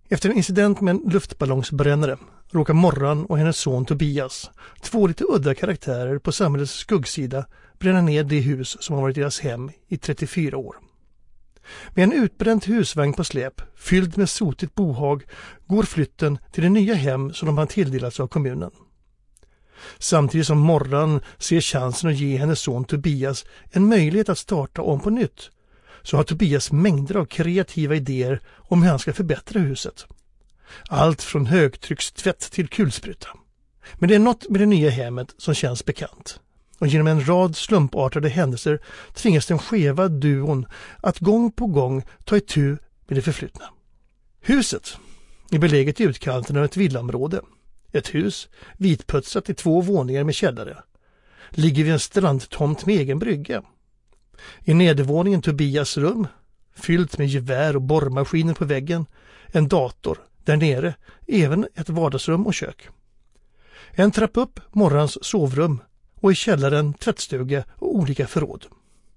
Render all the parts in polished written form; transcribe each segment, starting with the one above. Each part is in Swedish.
Efter en incident med en luftballongsbrännare råkar Morran och hennes son Tobias, två lite udda karaktärer på samhällets skuggsida, bränna ner det hus som har varit deras hem i 34 år. Med en utbränd husvagn på släp, fylld med sotigt bohag, går flytten till det nya hem som de har tilldelats av kommunen. Samtidigt som Morran ser chansen att ge hennes son Tobias en möjlighet att starta om på nytt, så har Tobias mängder av kreativa idéer om hur han ska förbättra huset. Allt från högtryckstvätt till kulspruta. Men det är något med det nya hemmet som känns bekant. Och genom en rad slumpartade händelser tvingas den skeva duon att gång på gång ta itu med det förflutna. Huset är beläget i utkanten av ett villaområde. Ett hus, vitputsat i 2 våningar med källare. Ligger vid en strandtomt med egen brygga. I nedervåningen Tobias rum, fyllt med gevär och borrmaskiner på väggen, en dator, där nere även ett vardagsrum och kök. En trapp upp Morrans sovrum och i källaren tvättstuga och olika förråd.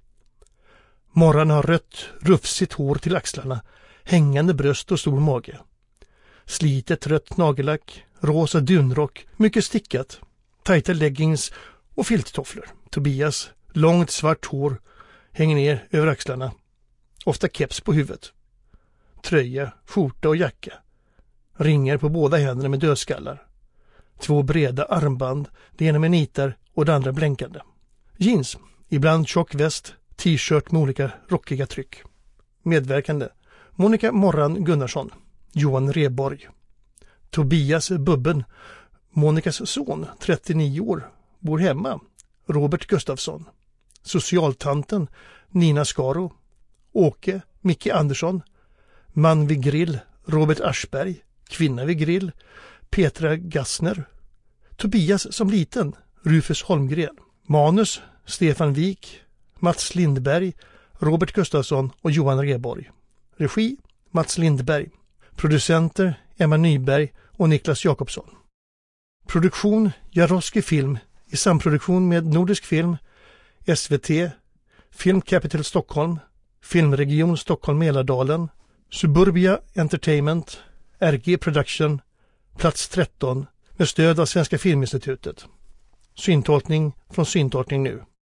Morran har rött, rufsigt hår till axlarna, hängande bröst och stor mage. Slitet rött nagellack, rosa dunrock, mycket stickat, tajta leggings och filttofflor. Tobias, långt svart hår, hänger ner över axlarna. Ofta keps på huvudet. Tröja, skjorta och jacka. Ringar på båda händerna med dödskallar. 2 breda armband, det ena med nitar och det andra blänkande. Jeans, ibland tjock väst, t-shirt med olika rockiga tryck. Medverkande: Monica Morran Gunnarsson, Johan Reborg. Tobias Bubben, Monikas son, 39 år, bor hemma, Robert Gustafsson. Socialtanten Nina Skaro. Åke Micke Andersson. Man vid grill Robert Aschberg. Kvinna vid grill Petra Gassner. Tobias som liten Rufus Holmgren. Manus Stefan Wik, Mats Lindberg, Robert Gustafsson och Johan Reborg. Regi Mats Lindberg. Producenter Emma Nyberg och Niklas Jakobsson. Produktion Jaroski Film i samproduktion med Nordisk Film, SVT, Film Capital Stockholm, Filmregion Stockholm-Mälardalen, Suburbia Entertainment, RG Production, plats 13 med stöd av Svenska Filminstitutet. Syntolkning från Syntolkning nu.